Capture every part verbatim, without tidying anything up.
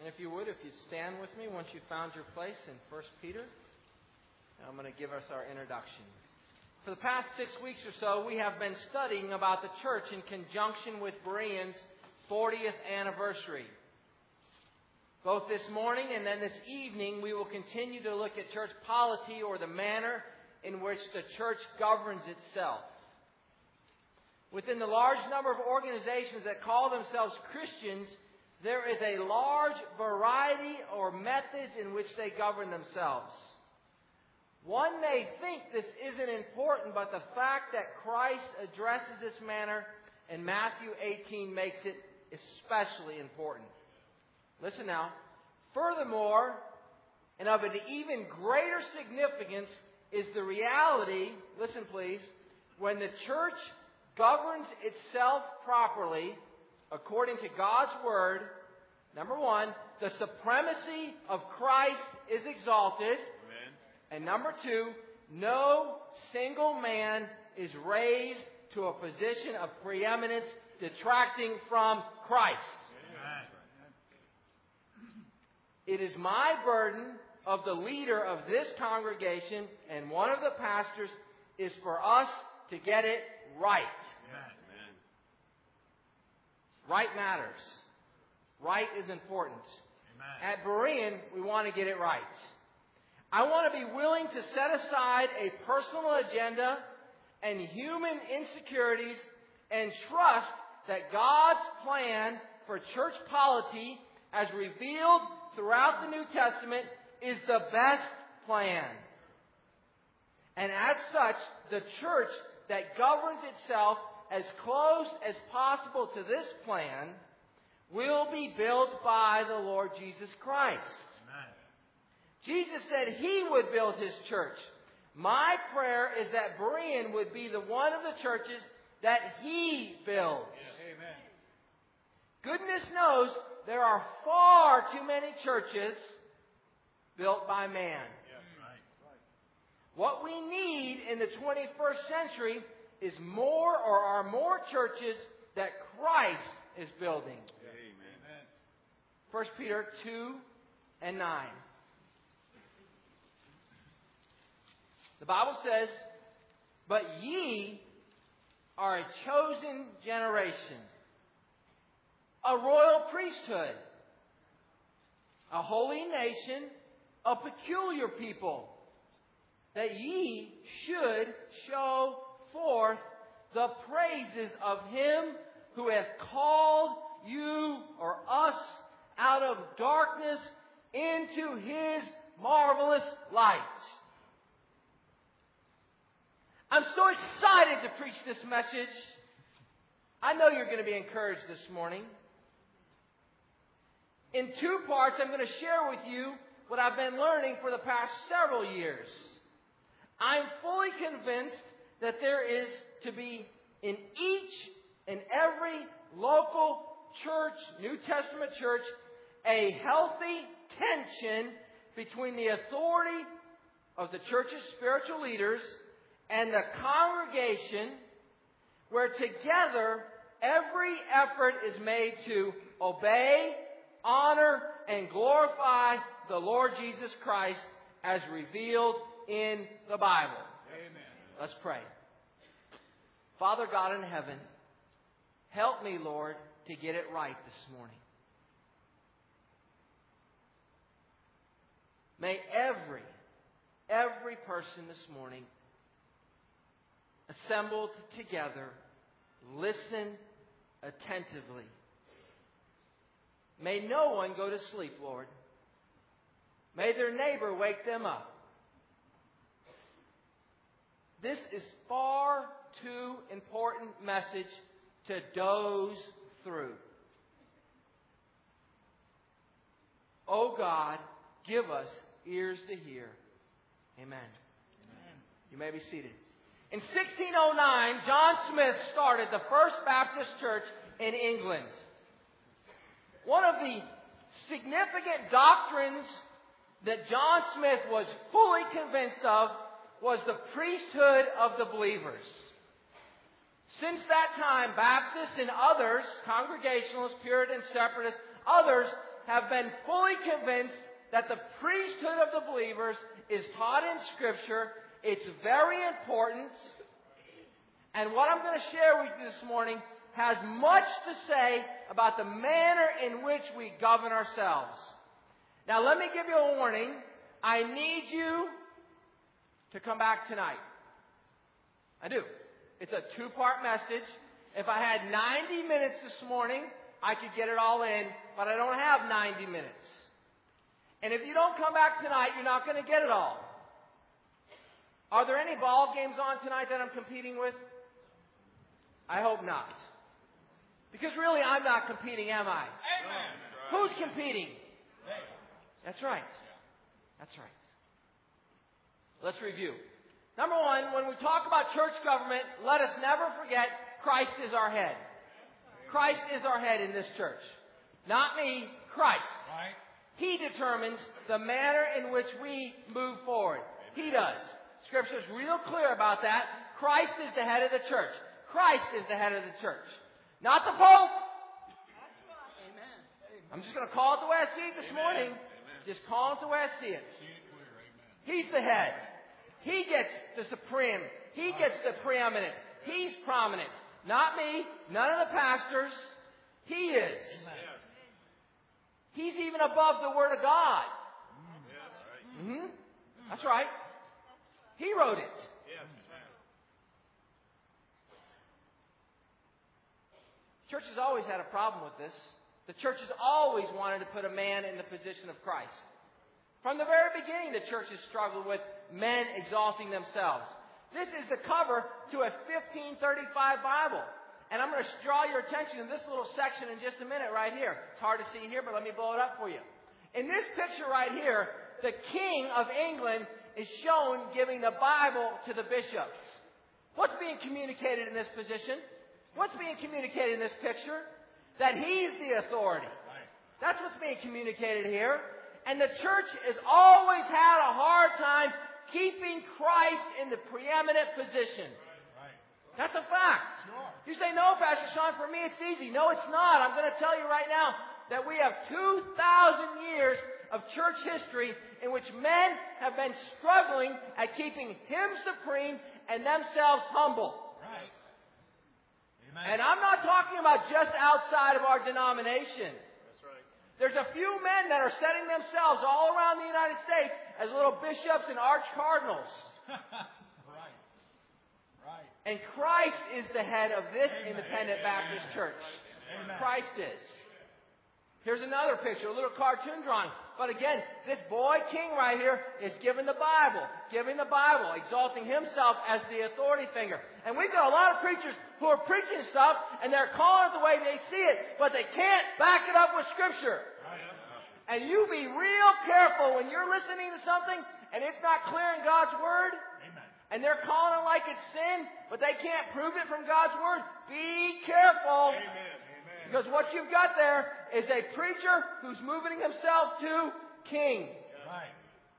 And if you would, if you'd stand with me once you found your place in First Peter, I'm going to give us our introduction. For the past six weeks or so, we have been studying about the church in conjunction with Bereans' fortieth anniversary. Both this morning and then this evening, we will continue to look at church polity, or the manner in which the church governs itself. Within the large number of organizations that call themselves Christians, there is a large variety or methods in which they govern themselves. One may think this isn't important, but the fact that Christ addresses this matter in Matthew eighteen makes it especially important. Listen now. Furthermore, and of an even greater significance, is the reality, listen please, when the church governs itself properly, according to God's Word, number one, the supremacy of Christ is exalted. Amen. And number two, no single man is raised to a position of preeminence detracting from Christ. Amen. It is my burden of the leader of this congregation and one of the pastors is for us to get it right. Amen. Right matters. Right is important. Amen. At Berean, we want to get it right. I want to be willing to set aside a personal agenda and human insecurities and trust that God's plan for church polity, as revealed throughout the New Testament, is the best plan. And as such, the church that governs itself as close as possible to this plan will be built by the Lord Jesus Christ. Amen. Jesus said He would build His church. My prayer is that Berean would be the one of the churches that He builds. Amen. Goodness knows there are far too many churches built by man. Yeah, right. What we need in the twenty-first century is more or are more churches that Christ is building. Amen. First Peter two and nine. The Bible says, "But ye are a chosen generation, a royal priesthood, a holy nation, a peculiar people, that ye should show forth the praises of Him who hath called you or us out of darkness into His marvelous light." I'm so excited to preach this message. I know you're going to be encouraged this morning. In two parts, I'm going to share with you what I've been learning for the past several years. I'm fully convinced that there is to be in each and every local church, New Testament church, a healthy tension between the authority of the church's spiritual leaders and the congregation, where together every effort is made to obey, honor, and glorify the Lord Jesus Christ as revealed in the Bible. Amen. Let's pray. Father God in heaven, help me, Lord, to get it right this morning. May every, every person this morning assembled together listen attentively. May no one go to sleep, Lord. May their neighbor wake them up. This is far too important message to doze through. Oh God, give us ears to hear. Amen. Amen. You may be seated. In sixteen oh nine, John Smith started the First Baptist Church in England. One of the significant doctrines that John Smith was fully convinced of was the priesthood of the believers. Since that time, Baptists and others, Congregationalists, Puritans, Separatists, others have been fully convinced that the priesthood of the believers is taught in Scripture. It's very important. And what I'm going to share with you this morning has much to say about the manner in which we govern ourselves. Now, let me give you a warning. I need you to come back tonight. I do. It's a two-part message. If I had ninety minutes this morning, I could get it all in, but I don't have ninety minutes. And if you don't come back tonight, you're not going to get it all. Are there any ball games on tonight that I'm competing with? I hope not. Because really, I'm not competing, am I? Amen. Who's competing? That's right. That's right. Let's review. Number one, when we talk about church government, let us never forget Christ is our head. Christ is our head in this church. Not me, Christ. Right. He determines the manner in which we move forward. He does. Scripture's real clear about that. Christ is the head of the church. Christ is the head of the church. Not the Pope. That's right. Amen. I'm just going to call it the way I see it this Amen. morning. Amen. Just call it the way I see it. See it clear. Amen. He's the head. He gets the supreme. He gets the preeminent. He's prominent. Not me. None of the pastors. He is. Yes. He's even above the Word of God. Yes. Mm-hmm. That's right. He wrote it. Yes. Church has always had a problem with this. The church has always wanted to put a man in the position of Christ. From the very beginning, the church has struggled with men exalting themselves. This is the cover to a fifteen thirty-five Bible. And I'm going to draw your attention to this little section in just a minute right here. It's hard to see here, but let me blow it up for you. In this picture right here, the King of England is shown giving the Bible to the bishops. What's being communicated in this position? What's being communicated in this picture? That he's the authority. That's what's being communicated here. And the church has always had a hard time keeping Christ in the preeminent position. That's a fact. You say, no, Pastor Sean, for me it's easy. No, it's not. I'm going to tell you right now that we have two thousand years of church history in which men have been struggling at keeping Him supreme and themselves humble. Right. Amen. And I'm not talking about just outside of our denomination. That's right. There's a few men that are setting themselves all around the United States as little bishops and archcardinals. Right. Right. And Christ is the head of this Amen. Independent Amen. Baptist church. Amen. Christ is. Here's another picture, a little cartoon drawing. But again, this boy king right here is giving the Bible, giving the Bible, exalting himself as the authority figure. And we've got a lot of preachers who are preaching stuff, and they're calling it the way they see it, but they can't back it up with Scripture. Right. And you be real careful when you're listening to something and it's not clear in God's Word, Amen. and they're calling it like it's sin, but they can't prove it from God's Word. Be careful. Amen. Amen. Because what you've got there is a preacher who's moving himself to king. Right.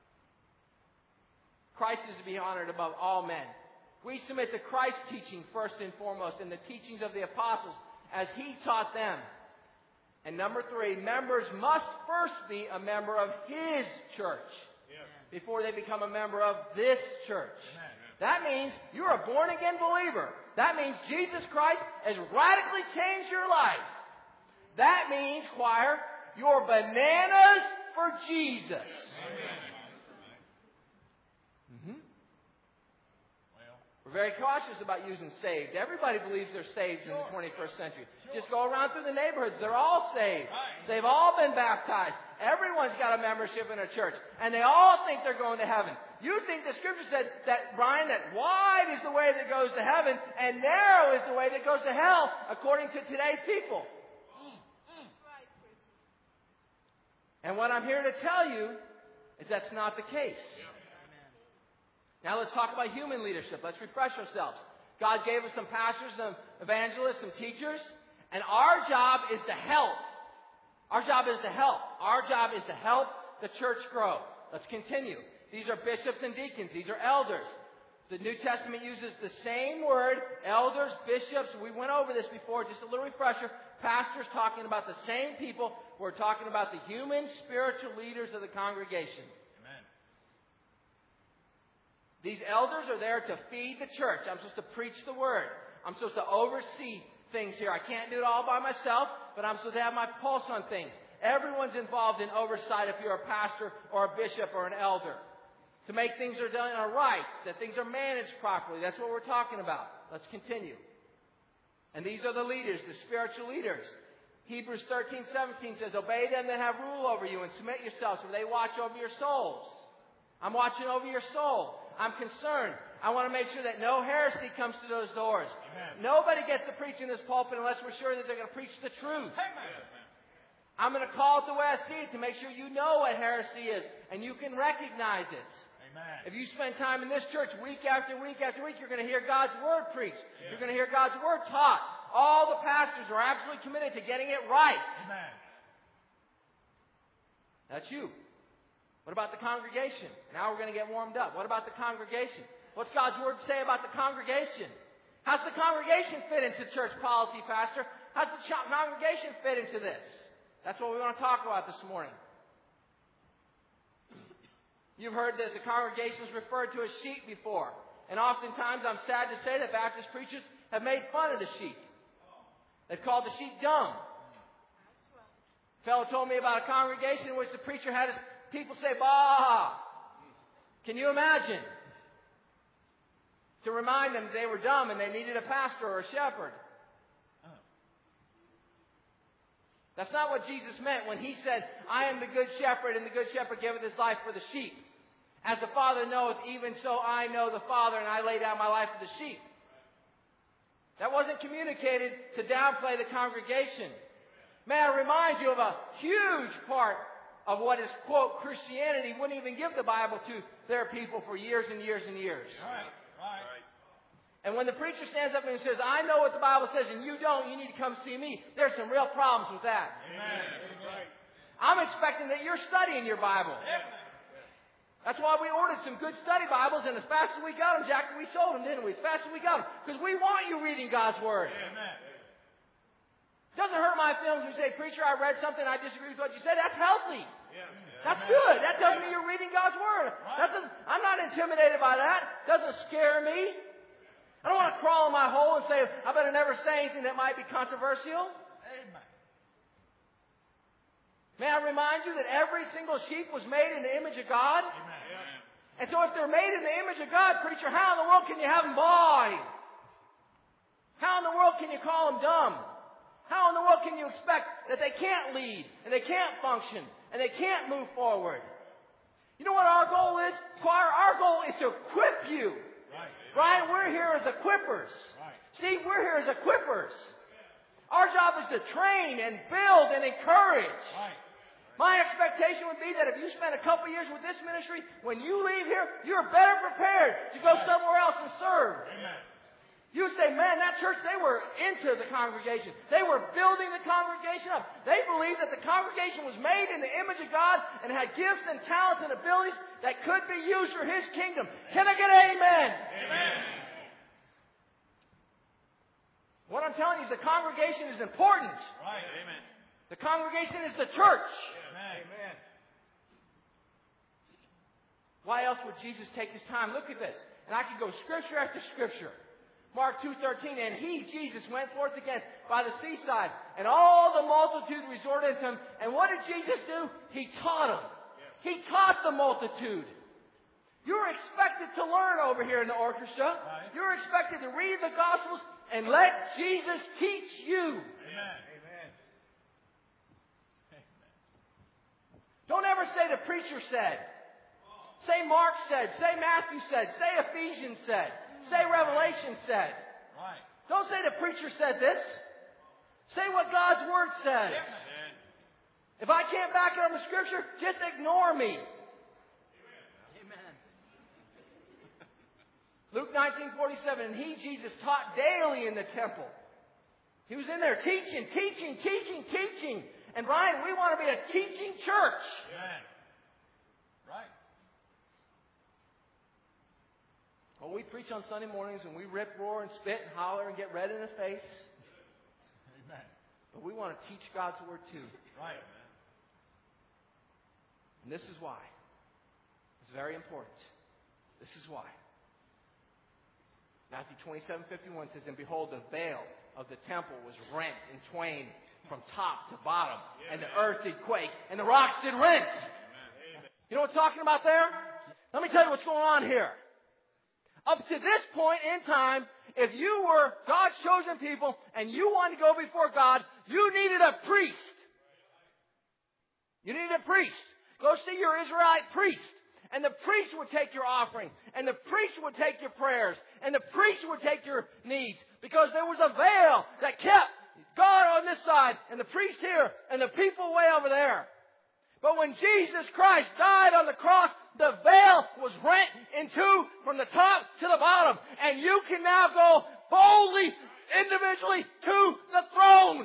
Christ is to be honored above all men. We submit to Christ's teaching first and foremost, and the teachings of the apostles as He taught them. And number three, members must first be a member of His church Yes. before they become a member of this church. Amen. That means you're a born-again believer. That means Jesus Christ has radically changed your life. That means, choir, you're bananas for Jesus. Amen. Mm-hmm. Well. We're very cautious about using saved. Everybody believes they're saved in the twenty-first century. Just go around through the neighborhoods. They're all saved. Right. They've all been baptized. Everyone's got a membership in a church. And they all think they're going to heaven. You think the Scripture said that, Brian, that wide is the way that goes to heaven and narrow is the way that goes to hell, according to today's people. And what I'm here to tell you is that's not the case. Now let's talk about human leadership. Let's refresh ourselves. God gave us some pastors, some evangelists, some teachers, and our job is to help. Our job is to help. Our job is to help the church grow. Let's continue. These are bishops and deacons. These are elders. The New Testament uses the same word, elders, bishops. We went over this before, just a little refresher. Pastors talking about the same people. We're talking about the human, spiritual leaders of the congregation. Amen. These elders are there to feed the church. I'm supposed to preach the word. I'm supposed to oversee things here. I can't do it all by myself, but I'm supposed to have my pulse on things. Everyone's involved in oversight if you're a pastor or a bishop or an elder. To make things are done are right, that things are managed properly. That's what we're talking about. Let's continue. And these are the leaders, the spiritual leaders. Hebrews thirteen seventeen says, obey them that have rule over you and submit yourselves, for they watch over your souls. I'm watching over your soul. I'm concerned. I want to make sure that no heresy comes to those doors. Amen. Nobody gets to preach in this pulpit unless we're sure that they're going to preach the truth. Amen. I'm going to call it the way I see it to make sure you know what heresy is and you can recognize it. Amen. If you spend time in this church week after week after week, you're going to hear God's Word preached. Yeah. You're going to hear God's Word taught. All the pastors are absolutely committed to getting it right. Amen. That's you. What about the congregation? Now we're going to get warmed up. What about the congregation? What's God's Word say about the congregation? How's the congregation fit into church policy, Pastor? How's the ch- congregation fit into this? That's what we want to talk about this morning. You've heard that the congregation is referred to as sheep before. And oftentimes, I'm sad to say that Baptist preachers have made fun of the sheep. They've called the sheep dumb. A fellow told me about a congregation in which the preacher had his people say, bah! Can you imagine? To remind them they were dumb and they needed a pastor or a shepherd. That's not what Jesus meant when He said, I am the good shepherd, and the good shepherd giveth his life for the sheep. As the Father knoweth, even so I know the Father, and I lay down my life for the sheep. That wasn't communicated to downplay the congregation. May I remind you of a huge part of what is, quote, Christianity wouldn't even give the Bible to their people for years and years and years. Right. Right. And when the preacher stands up and says, I know what the Bible says and you don't, you need to come see me, there's some real problems with that. Amen. I'm expecting that you're studying your Bible. That's why we ordered some good study Bibles, and as fast as we got them, Jack, we sold them, didn't we? As fast as we got them. Because we want you reading God's Word. Amen. Doesn't hurt my feelings when you say, preacher, I read something, I disagree with what you said. That's healthy. Yeah. That's Amen. good. That tells me you're reading God's Word. Right. That doesn't, I'm not intimidated by that. It doesn't scare me. I don't want to crawl in my hole and say, I better never say anything that might be controversial. Amen. May I remind you that every single sheep was made in the image of God? Amen. And so if they're made in the image of God, preacher, how in the world can you have them bawling? How in the world can you call them dumb? How in the world can you expect that they can't lead, and they can't function, and they can't move forward? You know what our goal is? Choir, our goal is to equip you. Right. Brian, we're here as equippers. Right. Steve, we're here as equippers. Our job is to train and build and encourage. Right. My expectation would be that if you spend a couple years with this ministry, when you leave here, you're better prepared to go somewhere else and serve. Amen. You would say, man, that church, they were into the congregation. They were building the congregation up. They believed that the congregation was made in the image of God and had gifts and talents and abilities that could be used for His kingdom. Can I get an amen? Amen. What I'm telling you is the congregation is important. Right. Amen. The congregation is the church. Amen. Why else would Jesus take His time? Look at this. And I could go scripture after scripture. Mark two thirteen, and He, Jesus, went forth again by the seaside, and all the multitude resorted to Him. And what did Jesus do? He taught them. He taught the multitude. You're expected to learn over here in the orchestra. Right. You're expected to read the Gospels and let Jesus teach you. Amen. Amen. Don't ever say the preacher said. Say Mark said. Say Matthew said. Say Ephesians said. Say Revelation said. Right. Don't say the preacher said this. Say what God's Word says. Amen. If I can't back it on the Scripture, just ignore me. Amen. Luke nineteen forty-seven, and He, Jesus, taught daily in the temple. He was in there teaching, teaching, teaching, teaching. And Brian, we want to be a teaching church. Amen. Right. Well, we preach on Sunday mornings and we rip, roar, and spit and holler and get red in the face. Amen. But we want to teach God's Word too. Right. And this is why. It's very important. This is why. Matthew twenty-seven fifty-one says, "And behold, the veil of the temple was rent in twain from top to bottom, and the earth did quake, and the rocks did rent." You know what I'm talking about there? Let me tell you what's going on here. Up to this point in time, if you were God's chosen people and you wanted to go before God, you needed a priest. You needed a priest. Go see your Israelite priest. And the priest would take your offering. And the priest would take your prayers. And the priest would take your needs. Because there was a veil that kept God on this side and the priest here and the people way over there. But when Jesus Christ died on the cross, the veil was rent in two from the top to the bottom. And you can now go boldly, individually to the throne.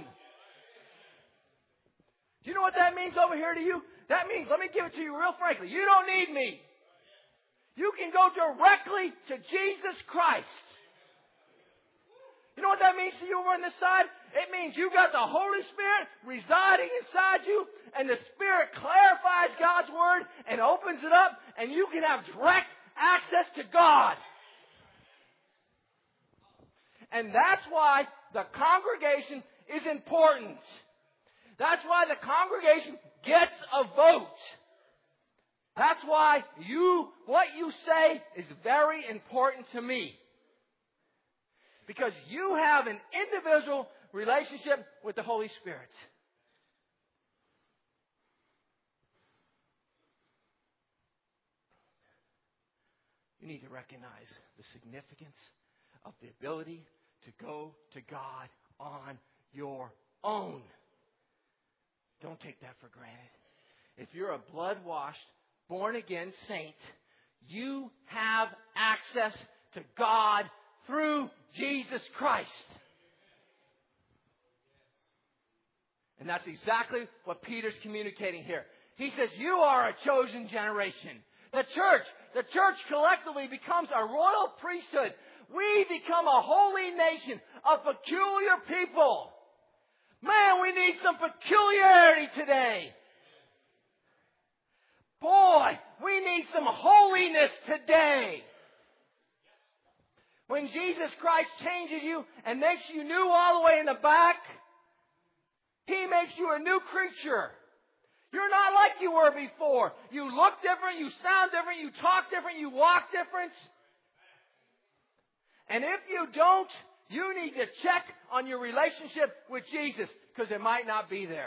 Do you know what that means over here to you? That means, let me give it to you real frankly, you don't need me. You can go directly to Jesus Christ. You know what that means to you over on this side? It means you've got the Holy Spirit residing inside you, and the Spirit clarifies God's Word and opens it up, and you can have direct access to God. And that's why the congregation is important. That's why the congregation gets a vote. That's why you, what you say is very important to me. Because you have an individual relationship with the Holy Spirit. You need to recognize the significance of the ability to go to God on your own. Don't take that for granted. If you're a blood-washed, born-again saint, you have access to God through Jesus Christ. And that's exactly what Peter's communicating here. He says, you are a chosen generation. The church, the church collectively becomes a royal priesthood. We become a holy nation, a peculiar people. Man, we need some peculiarity today. Boy, we need some holiness today. When Jesus Christ changes you and makes you new all the way in the back, He makes you a new creature. You're not like you were before. You look different, you sound different, you talk different, you walk different. And if you don't, you need to check on your relationship with Jesus, because it might not be there.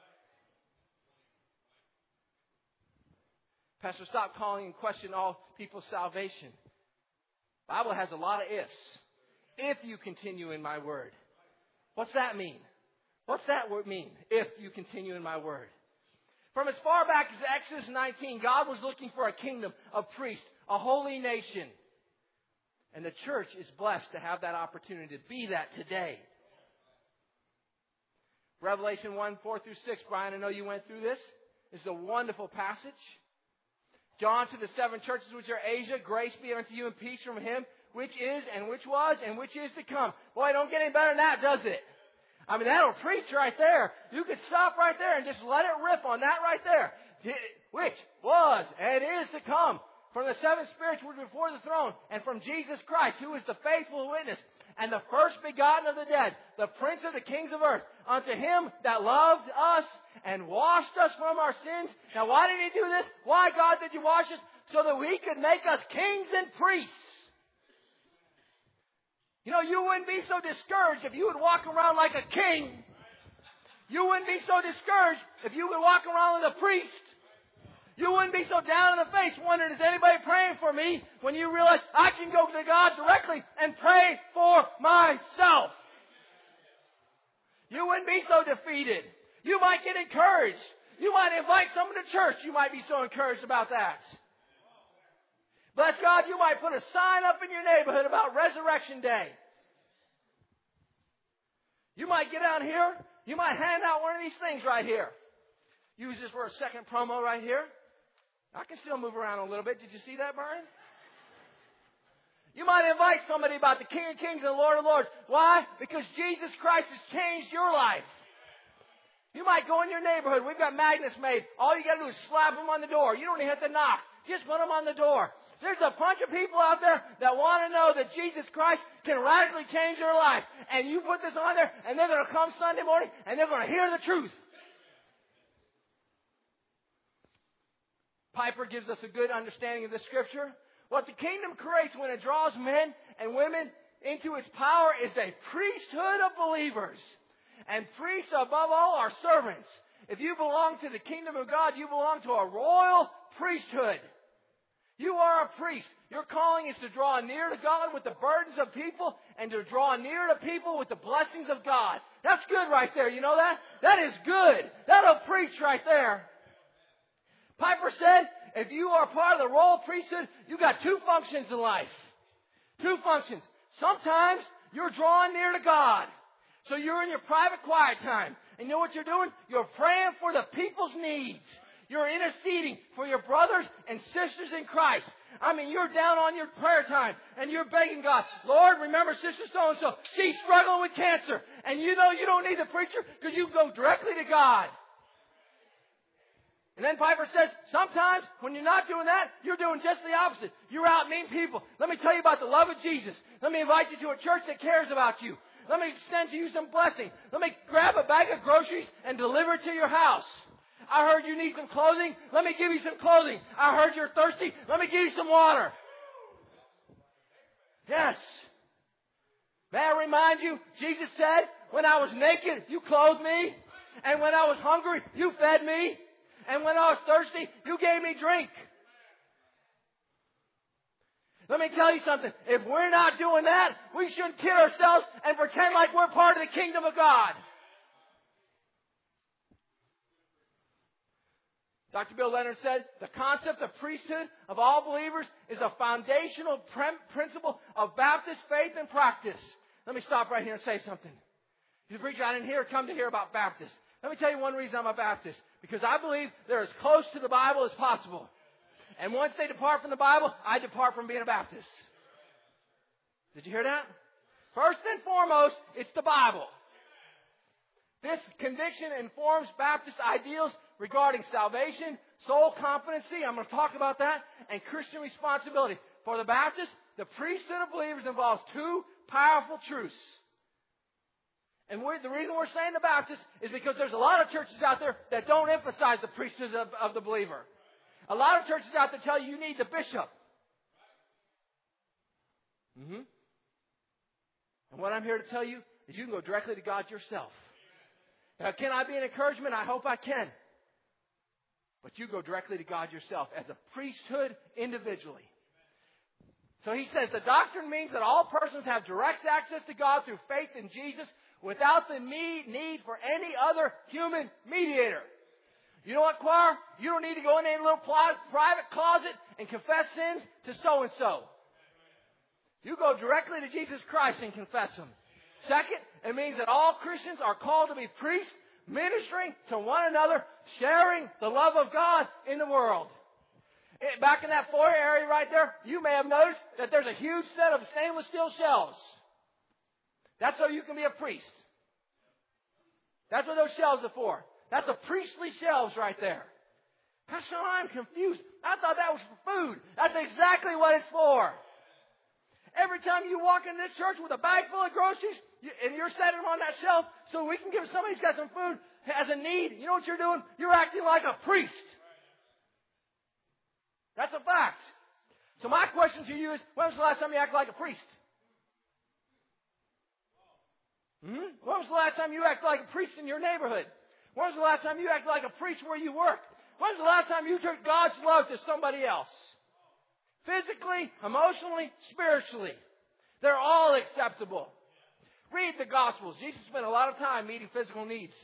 Pastor, stop calling in question all people's salvation. The Bible has a lot of ifs. If you continue in my word. What's that mean? What's that word mean? If you continue in my word. From as far back as Exodus nineteen, God was looking for a kingdom of priests, a holy nation. And the church is blessed to have that opportunity to be that today. Revelation one, four through six. Brian, I know you went through this. This is a wonderful passage. John, to the seven churches which are Asia, grace be unto you and peace from Him, which is and which was and which is to come. Boy, don't get any better than that, does it? I mean, that'll preach right there. You could stop right there and just let it rip on that right there. Which was and is to come. From the seven spirits which were before the throne, and from Jesus Christ, who is the faithful witness, and the first begotten of the dead, the prince of the kings of earth, unto Him that loved us and washed us from our sins. Now, why did He do this? Why, God, did you wash us? So that He could make us kings and priests. You know, you wouldn't be so discouraged if you would walk around like a king. You wouldn't be so discouraged if you would walk around with a priest. You wouldn't be so down in the face wondering, is anybody praying for me? When you realize I can go to God directly and pray for myself. You wouldn't be so defeated. You might get encouraged. You might invite someone to church. You might be so encouraged about that. Bless God, you might put a sign up in your neighborhood about Resurrection Day. You might get out here. You might hand out one of these things right here. Use this for a second promo right here. I can still move around a little bit. Did you see that, Brian? You might invite somebody about the King of Kings and the Lord of Lords. Why? Because Jesus Christ has changed your life. You might go in your neighborhood. We've got magnets made. All you got to do is slap them on the door. You don't even have to knock. Just put them on the door. There's a bunch of people out there that want to know that Jesus Christ can radically change their life. And you put this on there, and they're going to come Sunday morning, and they're going to hear the truth. Piper gives us a good understanding of the Scripture. What the kingdom creates when it draws men and women into its power is a priesthood of believers. And priests, above all, are servants. If you belong to the kingdom of God, you belong to a royal priesthood. You are a priest. Your calling is to draw near to God with the burdens of people and to draw near to people with the blessings of God. That's good right there. You know that? That is good. That'll preach right there. Piper said, if you are part of the royal priesthood, you've got two functions in life. Two functions. Sometimes you're drawing near to God. So you're in your private quiet time. And you know what you're doing? You're praying for the people's needs. You're interceding for your brothers and sisters in Christ. I mean, you're down on your prayer time and you're begging God, Lord, remember Sister So-and-so. She's struggling with cancer. And you know you don't need the preacher because you go directly to God. And then Piper says, sometimes when you're not doing that, you're doing just the opposite. You're out meeting people. Let me tell you about the love of Jesus. Let me invite you to a church that cares about you. Let me extend to you some blessing. Let me grab a bag of groceries and deliver it to your house. I heard you need some clothing. Let me give you some clothing. I heard you're thirsty. Let me give you some water. Yes. May I remind you, Jesus said, when I was naked, you clothed me. And when I was hungry, you fed me. And when I was thirsty, you gave me drink. Let me tell you something. If we're not doing that, we shouldn't kid ourselves and pretend like we're part of the kingdom of God. Doctor Bill Leonard said, the concept of priesthood of all believers is a foundational pre- principle of Baptist faith and practice. Let me stop right here and say something. You preacher, I didn't hear come to hear about Baptists. Let me tell you one reason I'm a Baptist. Because I believe they're as close to the Bible as possible. And once they depart from the Bible, I depart from being a Baptist. Did you hear that? First and foremost, it's the Bible. This conviction informs Baptist ideals regarding salvation, soul competency, I'm going to talk about that, and Christian responsibility. For the Baptist, the priesthood of believers involves two powerful truths. And we're, the reason we're saying the Baptist is because there's a lot of churches out there that don't emphasize the priesthood of, of the believer. A lot of churches out there tell you you need the bishop. Mm-hmm. And what I'm here to tell you is you can go directly to God yourself. Now, can I be an encouragement? I hope I can. But you go directly to God yourself as a priesthood individually. So he says the doctrine means that all persons have direct access to God through faith in Jesus without the need for any other human mediator. You know what, choir? You don't need to go in any little private closet and confess sins to so-and-so. You go directly to Jesus Christ and confess them. Second, it means that all Christians are called to be priests, ministering to one another, sharing the love of God in the world. It, back in that foyer area right there, you may have noticed that there's a huge set of stainless steel shelves. That's so you can be a priest. That's what those shelves are for. That's the priestly shelves right there. Pastor, I'm confused. I thought that was for food. That's exactly what it's for. Every time you walk in this church with a bag full of groceries, you, and you're setting them on that shelf so we can give somebody who's got some food as a need, you know what you're doing? You're acting like a priest. That's a fact. So my question to you is, when was the last time you acted like a priest? Hmm? When was the last time you acted like a priest in your neighborhood? When was the last time you acted like a priest where you work? When was the last time you took God's love to somebody else? Physically, emotionally, spiritually. They're all acceptable. Read the Gospels. Jesus spent a lot of time meeting physical needs.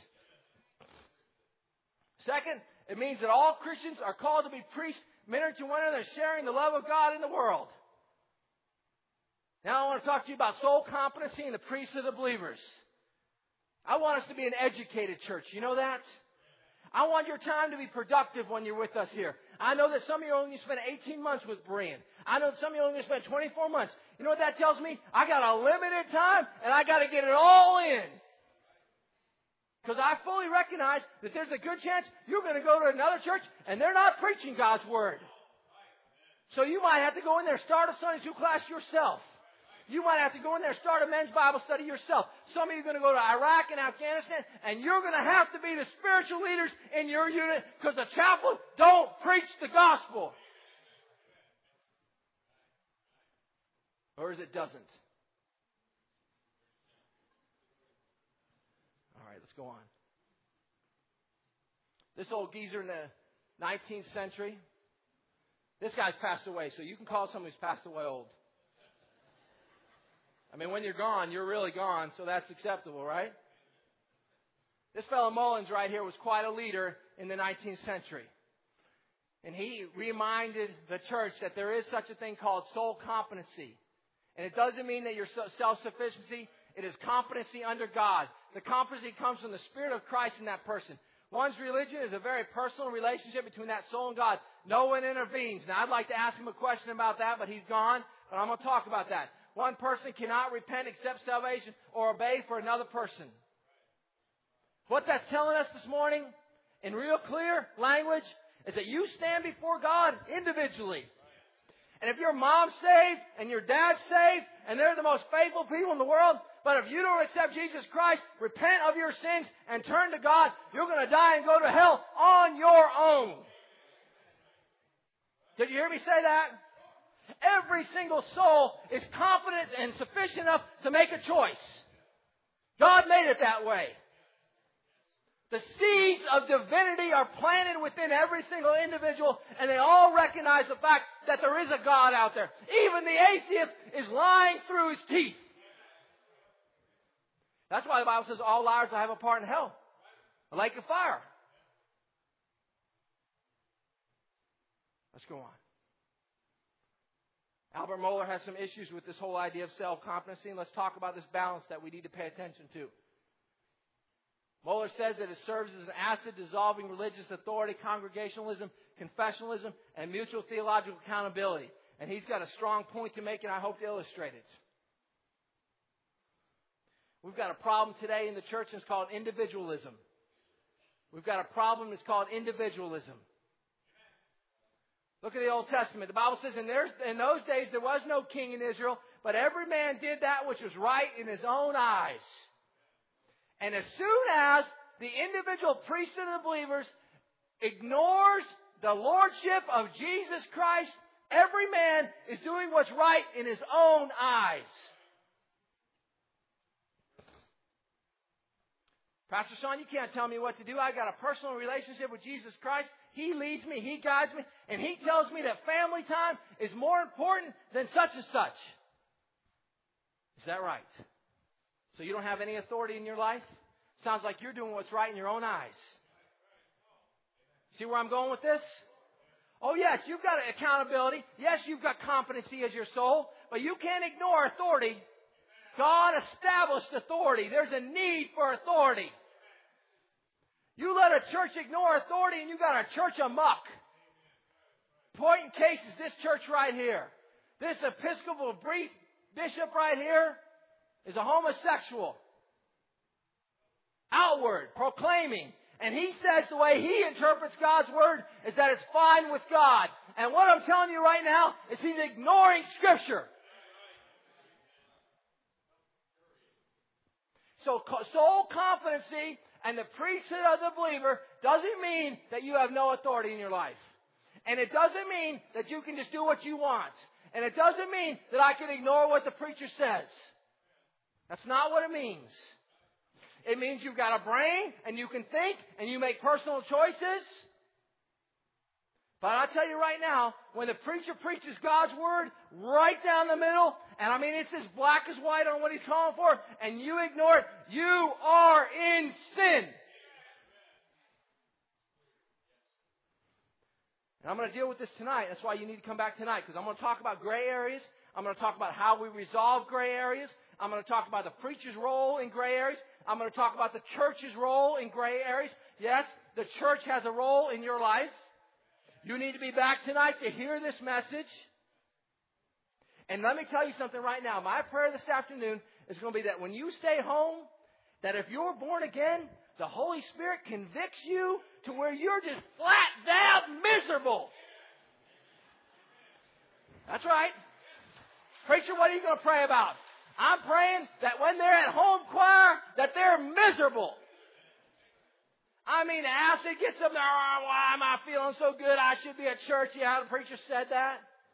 Second, it means that all Christians are called to be priests, ministering to one another, sharing the love of God in the world. Now I want to talk to you about soul competency and the priesthood of the believers. I want us to be an educated church. You know that? I want your time to be productive when you're with us here. I know that some of you only spent eighteen months with Brian. I know that some of you only spent twenty-four months. You know what that tells me? I got a limited time, and I got to get it all in. Because I fully recognize that there's a good chance you're going to go to another church, and they're not preaching God's Word. So you might have to go in there and start a Sunday school class yourself. You might have to go in there and start a men's Bible study yourself. Some of you are going to go to Iraq and Afghanistan, and you're going to have to be the spiritual leaders in your unit because the chaplain don't preach the gospel. Or is it doesn't? All right, let's go on. This old geezer in the nineteenth century, this guy's passed away, so you can call someone who's passed away old. I mean, when you're gone, you're really gone, so that's acceptable, right? This fellow Mullins right here was quite a leader in the nineteenth century. And he reminded the church that there is such a thing called soul competency. And it doesn't mean that you're self-sufficiency. It is competency under God. The competency comes from the Spirit of Christ in that person. One's religion is a very personal relationship between that soul and God. No one intervenes. Now, I'd like to ask him a question about that, but he's gone. But I'm going to talk about that. One person cannot repent, accept salvation, or obey for another person. What that's telling us this morning, in real clear language, is that you stand before God individually. And if your mom's saved and your dad's saved, and they're the most faithful people in the world, but if you don't accept Jesus Christ, repent of your sins, and turn to God, you're going to die and go to hell on your own. Did you hear me say that? Every single soul is confident and sufficient enough to make a choice. God made it that way. The seeds of divinity are planted within every single individual, and they all recognize the fact that there is a God out there. Even the atheist is lying through his teeth. That's why the Bible says all liars will have a part in hell, a lake of fire. Let's go on. Albert Mohler has some issues with this whole idea of self-competency, and let's talk about this balance that we need to pay attention to. Mohler says that it serves as an acid-dissolving religious authority, congregationalism, confessionalism, and mutual theological accountability. And he's got a strong point to make, and I hope to illustrate it. We've got a problem today in the church, and it's called individualism. We've got a problem, it's called individualism. Look at the Old Testament. The Bible says in, there, in those days there was no king in Israel, but every man did that which was right in his own eyes. And as soon as the individual priesthood of the believers ignores the lordship of Jesus Christ, every man is doing what's right in his own eyes. Pastor Sean, you can't tell me what to do. I got a personal relationship with Jesus Christ. He leads me, He guides me, and He tells me that family time is more important than such and such. Is that right? So you don't have any authority in your life? Sounds like you're doing what's right in your own eyes. See where I'm going with this? Oh yes, you've got accountability. Yes, you've got competency as your soul, but you can't ignore authority. God established authority. There's a need for authority. You let a church ignore authority and you got a church amok. Point in case is this church right here. This Episcopal priest, bishop right here is a homosexual. Outward, proclaiming. And he says the way he interprets God's Word is that it's fine with God. And what I'm telling you right now is he's ignoring Scripture. So soul competency and the priesthood of the believer doesn't mean that you have no authority in your life. And it doesn't mean that you can just do what you want. And it doesn't mean that I can ignore what the preacher says. That's not what it means. It means you've got a brain and you can think and you make personal choices. But I'll tell you right now, when the preacher preaches God's Word right down the middle, and I mean it's as black as white on what he's calling for, and you ignore it, you are in sin. And I'm going to deal with this tonight. That's why you need to come back tonight, because I'm going to talk about gray areas. I'm going to talk about how we resolve gray areas. I'm going to talk about the preacher's role in gray areas. I'm going to talk about the church's role in gray areas. Yes, The church has a role in your life. You need to be back tonight to hear this message. And let me tell you something right now. My prayer this afternoon is going to be that when you stay home, that if you're born again, the Holy Spirit convicts you to where you're just flat down miserable. That's right. Preacher, what are you going to pray about? I'm praying that when they're at home choir, that they're miserable. I mean, acid gets them there. Oh, why am I feeling so good? I should be at church. Yeah, the preacher said that.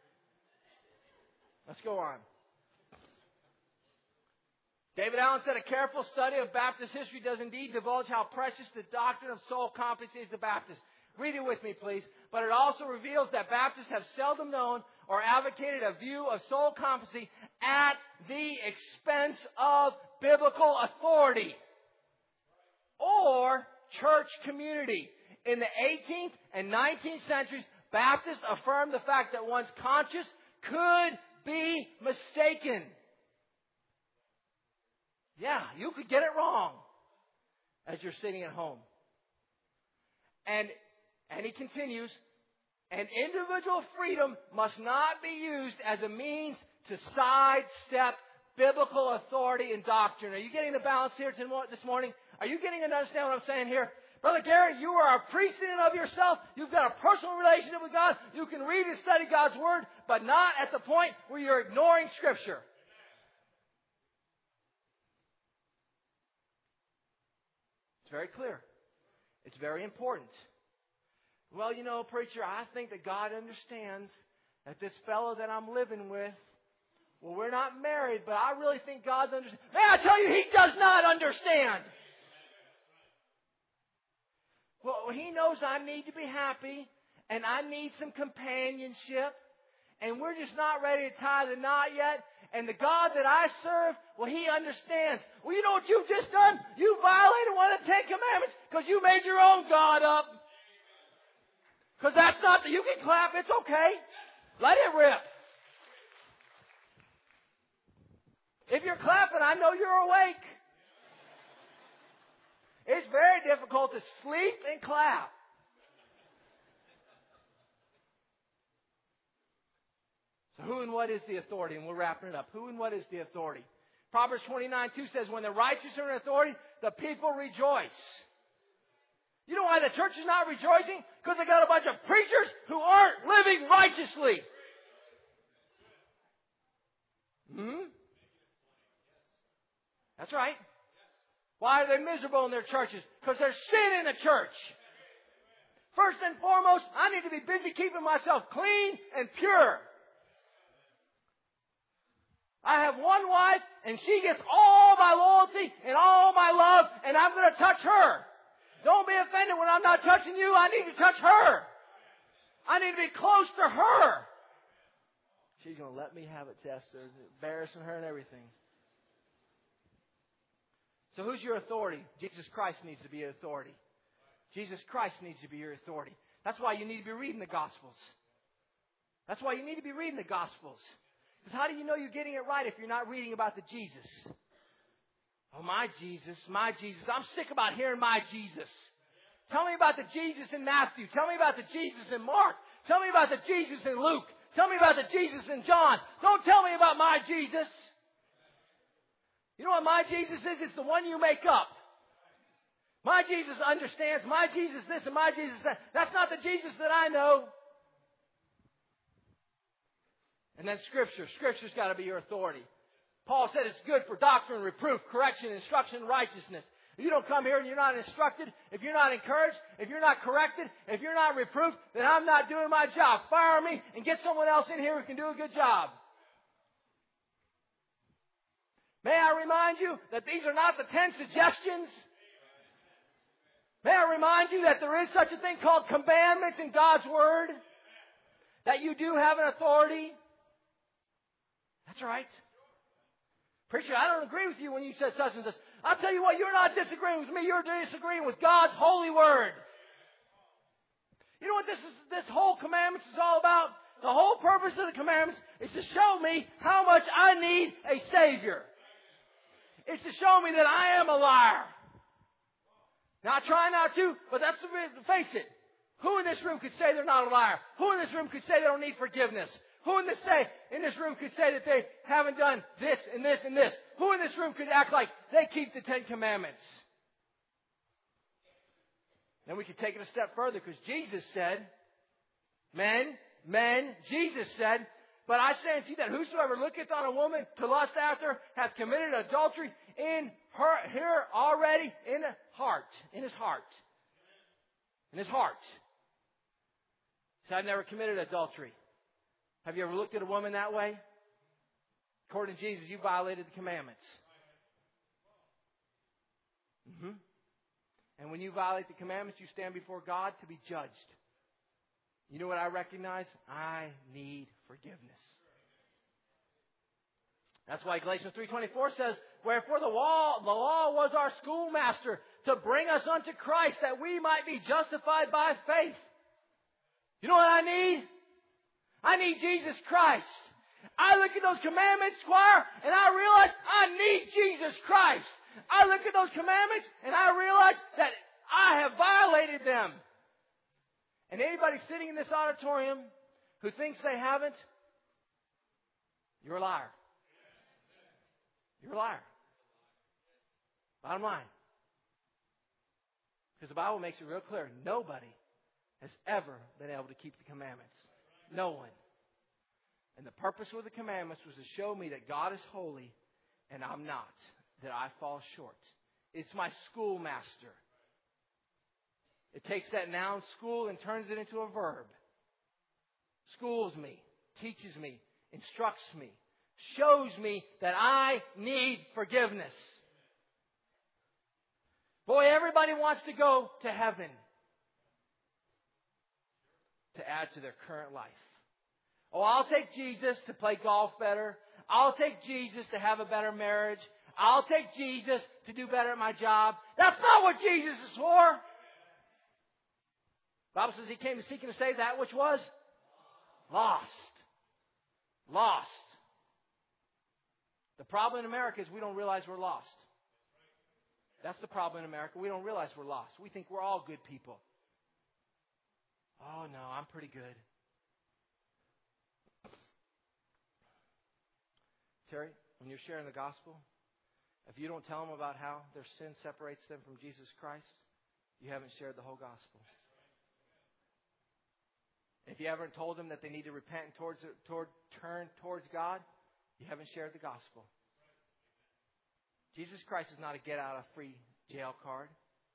Let's go on. David Allen said, a careful study of Baptist history does indeed divulge how precious the doctrine of soul competency is to Baptists. Read it with me, please. But it also reveals that Baptists have seldom known or advocated a view of soul competency at the expense of biblical authority or church community. In the eighteenth and nineteenth centuries, Baptists affirmed the fact that one's conscience could be mistaken. Yeah, you could get it wrong as you're sitting at home. And, and he continues, and individual freedom must not be used as a means to sidestep biblical authority and doctrine. Are you getting the balance here this morning? Are you getting to understand what I'm saying here? Brother Gary, you are a priest in and of yourself. You've got a personal relationship with God. You can read and study God's Word, but not at the point where you're ignoring Scripture. It's very clear. It's very important. Well, you know, preacher, I think that God understands that this fellow that I'm living with, well, we're not married, but I really think God understands. May I tell you, He does not understand. Well, He knows I need to be happy, and I need some companionship, and we're just not ready to tie the knot yet. And the God that I serve, well, He understands. Well, you know what you've just done? You violated one of the Ten Commandments because you made your own God up. Because that's not the, you can clap, it's okay. Let it rip. If you're clapping, I know you're awake. It's very difficult to sleep and clap. So who and what is the authority? And we're wrapping it up. Who and what is the authority? Proverbs twenty-nine two says, when the righteous are in authority, the people rejoice. You know why the church is not rejoicing? Because they got a bunch of preachers who aren't living righteously. Hmm? That's right. Why are they miserable in their churches? Because there's sin in the church. First and foremost, I need to be busy keeping myself clean and pure. I have one wife, and she gets all my loyalty and all my love, and I'm going to touch her. Don't be offended when I'm not touching you. I need to touch her. I need to be close to her. She's going to let me have it, Tess. They're embarrassing her and everything. So who's your authority? Jesus Christ needs to be your authority. Jesus Christ needs to be your authority. That's why you need to be reading the Gospels. That's why you need to be reading the Gospels. Because how do you know you're getting it right if you're not reading about the Jesus? Oh, my Jesus, my Jesus. I'm sick about hearing my Jesus. Tell me about the Jesus in Matthew. Tell me about the Jesus in Mark. Tell me about the Jesus in Luke. Tell me about the Jesus in John. Don't tell me about my Jesus. You know what my Jesus is? It's the one you make up. My Jesus understands. My Jesus this and my Jesus that. That's not the Jesus that I know. And then Scripture. Scripture's got to be your authority. Paul said it's good for doctrine, reproof, correction, instruction, and righteousness. If you don't come here and you're not instructed, if you're not encouraged, if you're not corrected, if you're not reproved, then I'm not doing my job. Fire me and get someone else in here who can do a good job. May I remind you that these are not the ten suggestions. May I remind you that there is such a thing called commandments in God's Word. That you do have an authority. That's right. Preacher, I don't agree with you when you said such and such. I'll tell you what, you're not disagreeing with me. You're disagreeing with God's holy Word. You know what this is? This whole commandments is all about? The whole purpose of the commandments is to show me how much I need a Savior. It's to show me that I am a liar. Now, I try not to, but that's the face it. Who in this room could say they're not a liar? Who in this room could say they don't need forgiveness? Who in this say in this room could say that they haven't done this and this and this? Who in this room could act like they keep the Ten Commandments? Then we could take it a step further, because Jesus said, men, men, Jesus said, but I say unto you that whosoever looketh on a woman to lust after hath committed adultery in her, here already in the heart, in his heart, in his heart. He said, I've never committed adultery. Have you ever looked at a woman that way? According to Jesus, you violated the commandments. Mm-hmm. And when you violate the commandments, you stand before God to be judged. You know what I recognize? I need forgiveness. That's why Galatians three twenty-four says, wherefore the law, the law was our schoolmaster to bring us unto Christ, that we might be justified by faith. You know what I need? I need Jesus Christ. I look at those commandments, Squire, and I realize I need Jesus Christ. I look at those commandments and I realize that I have violated them. And anybody sitting in this auditorium who thinks they haven't, you're a liar. You're a liar. Bottom line. Because the Bible makes it real clear. Nobody has ever been able to keep the commandments. No one. And the purpose of the commandments was to show me that God is holy and I'm not. That I fall short. It's my schoolmaster. It takes that noun school and turns it into a verb. Schools me, teaches me, instructs me, shows me that I need forgiveness. Boy, everybody wants to go to heaven to add to their current life. Oh, I'll take Jesus to play golf better. I'll take Jesus to have a better marriage. I'll take Jesus to do better at my job. That's not what Jesus is for. The Bible says He came to seek and to save that which was lost. Lost. The problem in America is we don't realize we're lost. That's the problem in America. We don't realize we're lost. We think we're all good people. Oh, no, I'm pretty good. Terry, when you're sharing the gospel, if you don't tell them about how their sin separates them from Jesus Christ, you haven't shared the whole gospel. If you haven't told them that they need to repent and towards, toward, turn towards God, you haven't shared the gospel. Jesus Christ is not a get-out-of-free jail card.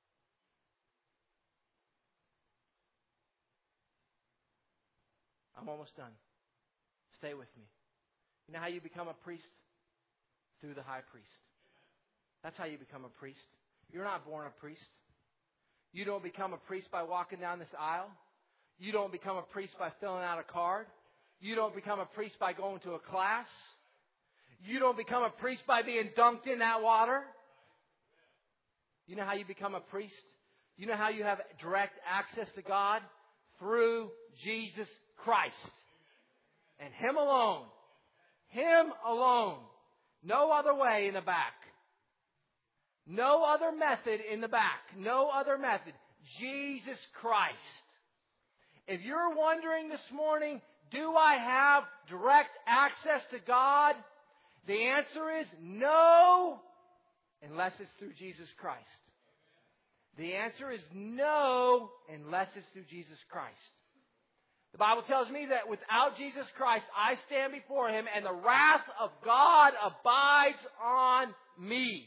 I'm almost done. Stay with me. You know how you become a priest? Through the high priest. That's how you become a priest. You're not born a priest. You don't become a priest by walking down this aisle. You don't become a priest by filling out a card. You don't become a priest by going to a class. You don't become a priest by being dunked in that water. You know how you become a priest? You know how you have direct access to God? Through Jesus Christ. And Him alone. Him alone. No other way in the back. No other method in the back. No other method. Jesus Christ. If you're wondering this morning, do I have direct access to God? The answer is no, unless it's through Jesus Christ. The answer is no, unless it's through Jesus Christ. The Bible tells me that without Jesus Christ, I stand before Him and the wrath of God abides on me.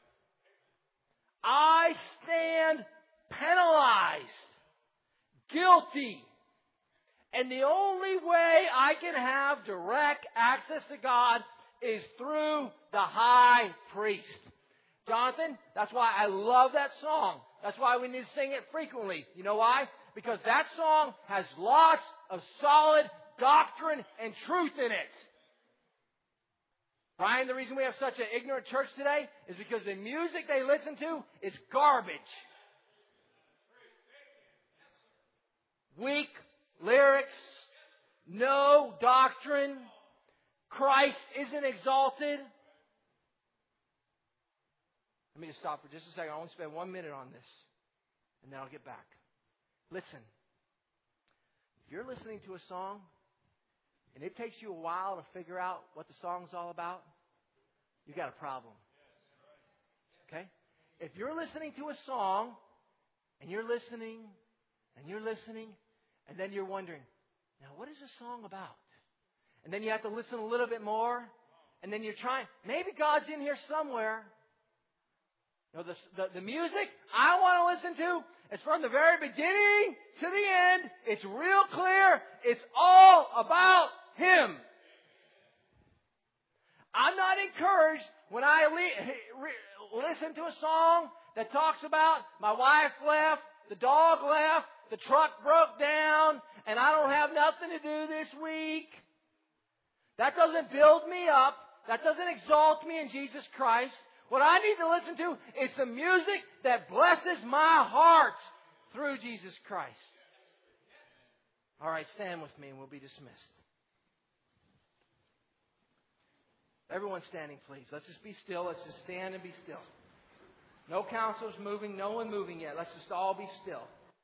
I stand penalized, guilty. And the only way I can have direct access to God is through the high priest. Jonathan, that's why I love that song. That's why we need to sing it frequently. You know why? Because that song has lots of solid doctrine and truth in it. Brian, the reason we have such an ignorant church today is because the music they listen to is garbage. Weak lyrics, no doctrine, Christ isn't exalted. Let me just stop for just a second. I want to spend one minute on this. and then I'll get back. Listen, if you're listening to a song and it takes you a while to figure out what the song's all about, you got a problem. Okay? If you're listening to a song and you're listening and you're listening and then you're wondering, now what is this song about? And then you have to listen a little bit more and then you're trying, maybe God's in here somewhere. You know, the, the, the music I want to listen to is from the very beginning to the end. It's real clear. It's all about Him. I'm not encouraged when I le- re- listen to a song that talks about my wife left, the dog left, the truck broke down, and I don't have nothing to do this week. That doesn't build me up. That doesn't exalt me in Jesus Christ. What I need to listen to is the music that blesses my heart through Jesus Christ. All right, stand with me and we'll be dismissed. Everyone standing, please. Let's just be still. Let's just stand and be still. No counselors moving. No one moving yet. Let's just all be still.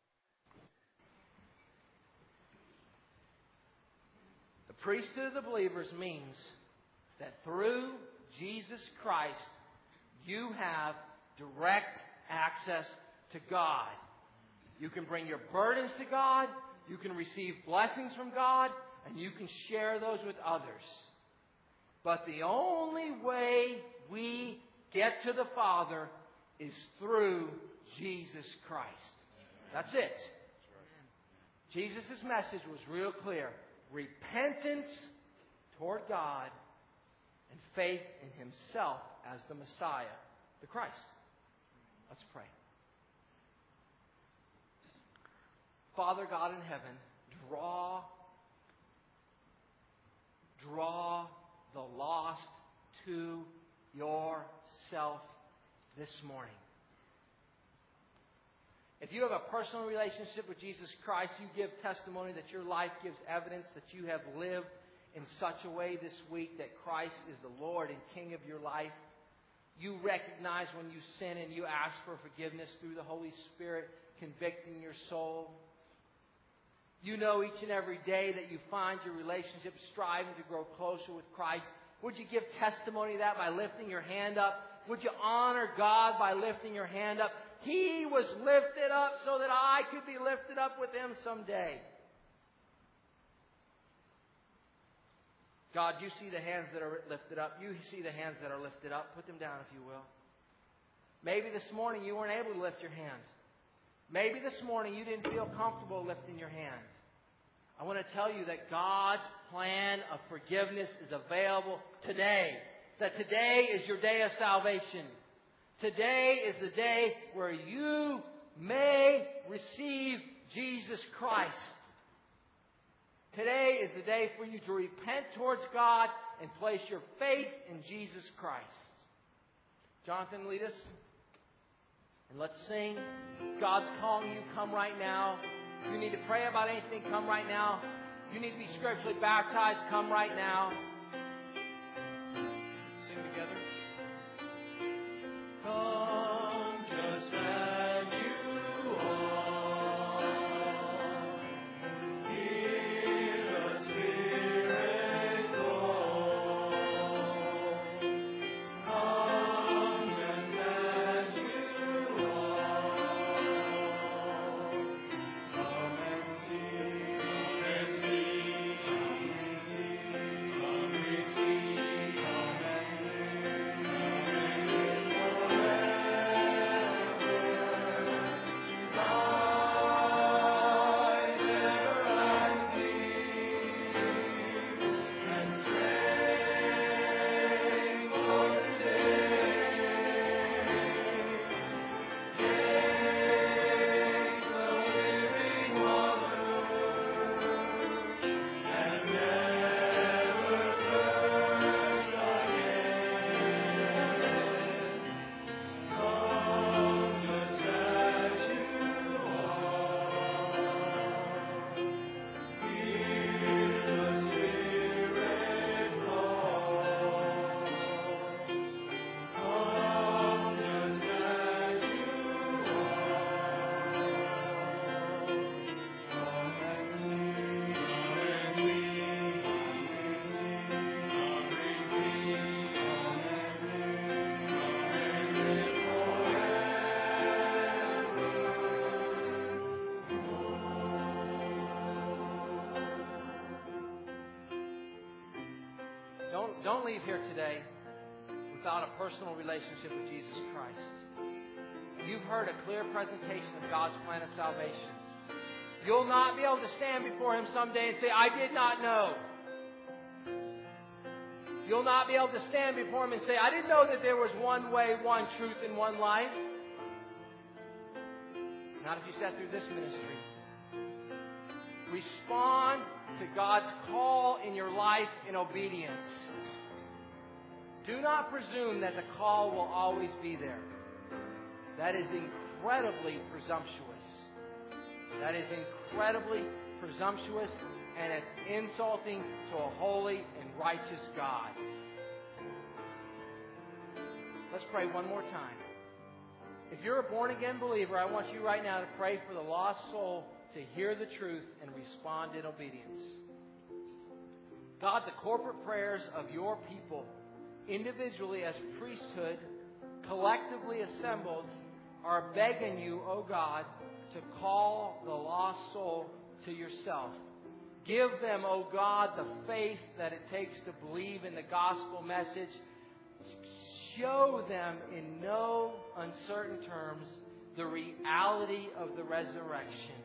The priesthood of the believers means that through Jesus Christ, you have direct access to God. You can bring your burdens to God. You can receive blessings from God. And you can share those with others. But the only way we get to the Father is through Jesus Christ. That's it. Jesus' message was real clear. Repentance toward God and faith in Himself as the Messiah, the Christ. Let's pray. Father God in heaven, draw, draw the lost to yourself this morning. If you have a personal relationship with Jesus Christ, you give testimony that your life gives evidence that you have lived in such a way this week that Christ is the Lord and King of your life. You recognize when you sin and you ask for forgiveness through the Holy Spirit convicting your soul. You know each and every day that you find your relationship striving to grow closer with Christ. Would you give testimony of that by lifting your hand up? Would you honor God by lifting your hand up? He was lifted up so that I could be lifted up with Him someday. God, you see the hands that are lifted up. You see the hands that are lifted up. Put them down if you will. Maybe this morning you weren't able to lift your hands. Maybe this morning you didn't feel comfortable lifting your hands. I want to tell you that God's plan of forgiveness is available today. That today is your day of salvation. Today is the day where you may receive Jesus Christ. Today is the day for you to repent towards God and place your faith in Jesus Christ. Jonathan, lead us. And let's sing. God's calling you. Come right now. If you need to pray about anything, come right now. If you need to be scripturally baptized, come right now. Let's sing together. Come just as you are. Hear the Spirit call. Come just as you are. Come and see. Come and see. Come and see. Come Don't, don't leave here today without a personal relationship with Jesus Christ. You've heard a clear presentation of God's plan of salvation. You'll not be able to stand before Him someday and say, I did not know. You'll not be able to stand before Him and say, I didn't know that there was one way, one truth, and one life. Not if you sat through this ministry. Respond to God's call in your life in obedience. Do not presume that the call will always be there. That is incredibly presumptuous. That is incredibly presumptuous, and it's insulting to a holy and righteous God. Let's pray one more time. If you're a born-again believer, I want you right now to pray for the lost soul to hear the truth and respond in obedience. God, the corporate prayers of your people, individually as priesthood, collectively assembled, are begging you, O God, to call the lost soul to yourself. Give them, O God, the faith that it takes to believe in the gospel message. Show them in no uncertain terms the reality of the resurrection.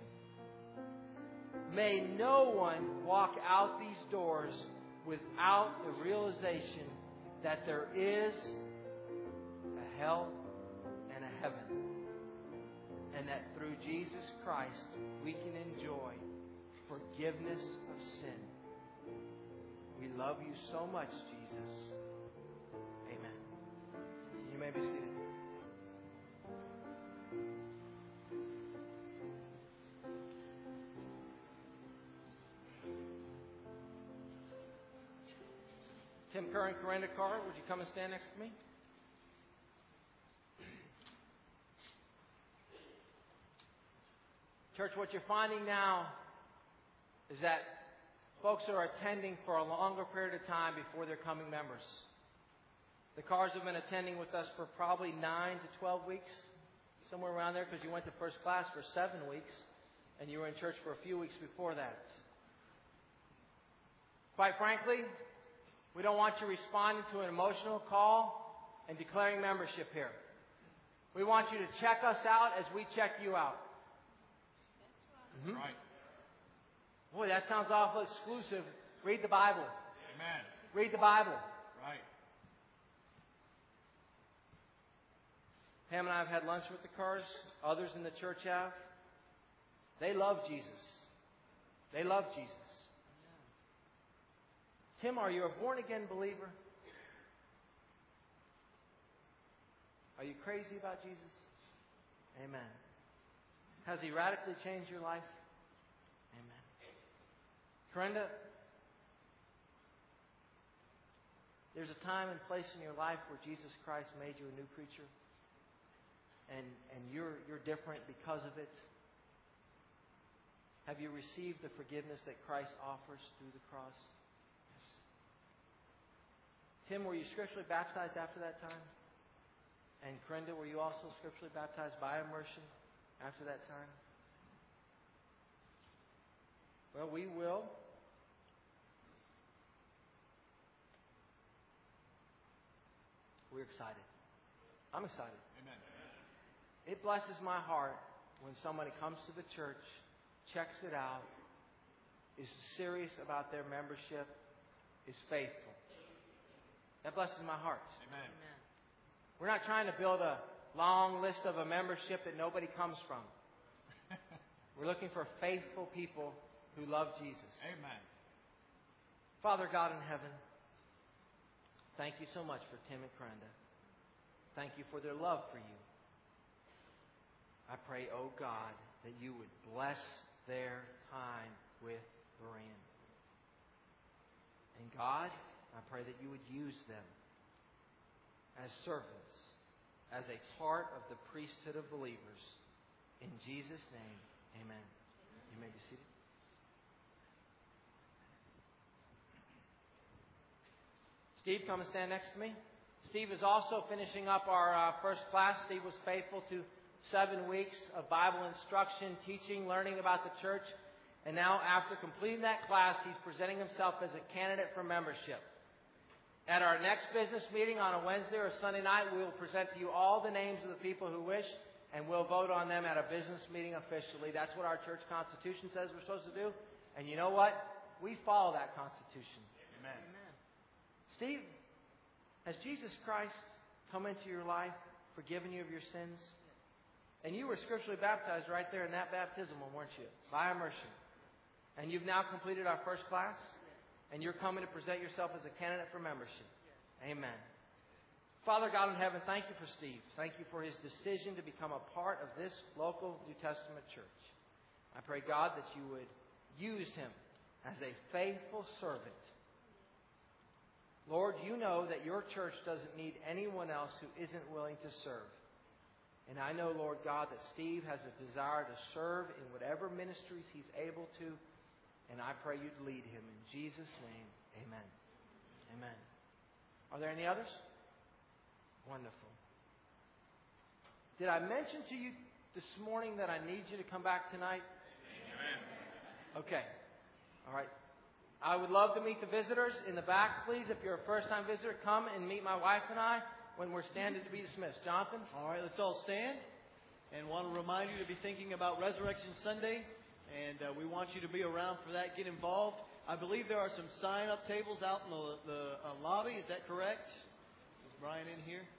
May no one walk out these doors without the realization that there is a hell and a heaven. And that through Jesus Christ we can enjoy forgiveness of sin. We love you so much, Jesus. Amen. You may be seated. Tim Kerr and Corinda Carr, would you come and stand next to me? Church, what you're finding now is that folks are attending for a longer period of time before they're coming members. The Carrs have been attending with us for probably nine to twelve weeks, somewhere around there, because you went to first class for seven weeks, and you were in church for a few weeks before that. Quite frankly, we don't want you responding to an emotional call and declaring membership here. We want you to check us out as we check you out. Mm-hmm. Right. Boy, that sounds awful exclusive. Read the Bible. Amen. Read the Bible. Right. Pam and I have had lunch with the Carrs. Others in the church have. They love Jesus. They love Jesus. Tim, are you a born-again believer? Are you crazy about Jesus? Amen. Has He radically changed your life? Amen. Corinda, there's a time and place in your life where Jesus Christ made you a new creature, and, and you're, you're different because of it. Have you received the forgiveness that Christ offers through the cross? Yes. Tim, were you scripturally baptized after that time? And Corinda, were you also scripturally baptized by immersion after that time? Well, we will. We're excited. I'm excited. Amen. It blesses my heart when somebody comes to the church, checks it out, is serious about their membership, is faithful. That blesses my heart. Amen. We're not trying to build a long list of a membership that nobody comes from. We're looking for faithful people who love Jesus. Amen. Father God in heaven, thank you so much for Tim and Corinda. Thank you for their love for you. I pray, oh God, that you would bless their time with Berean. And God, I pray that you would use them as servants, as a part of the priesthood of believers. In Jesus' name, amen. You may be seated. Steve, come and stand next to me. Steve is also finishing up our uh, first class. Steve was faithful to seven weeks of Bible instruction, teaching, learning about the church. And now, after completing that class, he's presenting himself as a candidate for membership. At our next business meeting on a Wednesday or Sunday night, we will present to you all the names of the people who wish, and we'll vote on them at a business meeting officially. That's what our church constitution says we're supposed to do. And you know what? We follow that constitution. Amen. Amen. Steve, has Jesus Christ come into your life, forgiven you of your sins? And you were scripturally baptized right there in that baptismal, weren't you? By immersion. And you've now completed our first class? And you're coming to present yourself as a candidate for membership. Amen. Father God in heaven, thank you for Steve. Thank you for his decision to become a part of this local New Testament church. I pray, God, that you would use him as a faithful servant. Lord, you know that your church doesn't need anyone else who isn't willing to serve. And I know, Lord God, that Steve has a desire to serve in whatever ministries he's able to. And I pray you'd lead him. In Jesus' name, amen. Amen. Are there any others? Wonderful. Did I mention to you this morning that I need you to come back tonight? Amen. Okay. All right. I would love to meet the visitors in the back, please. If you're a first-time visitor, come and meet my wife and I when we're standing to be dismissed. Jonathan? All right, let's all stand. And want to remind you to be thinking about Resurrection Sunday. And uh, we want you to be around for that. Get involved. I believe there are some sign-up tables out in the, the uh, lobby. Is that correct? Is Brian in here?